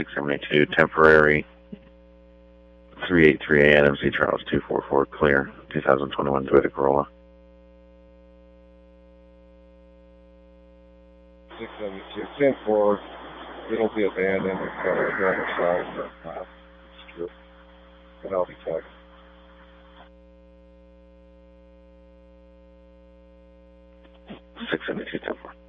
672 temporary. 383A Adams C. Charles 244 clear. 2021 Toyota Corolla. 672 10-4. It'll be abandoned. It's got a driver's side for class. It's true. But I'll be checked. 672 10-4.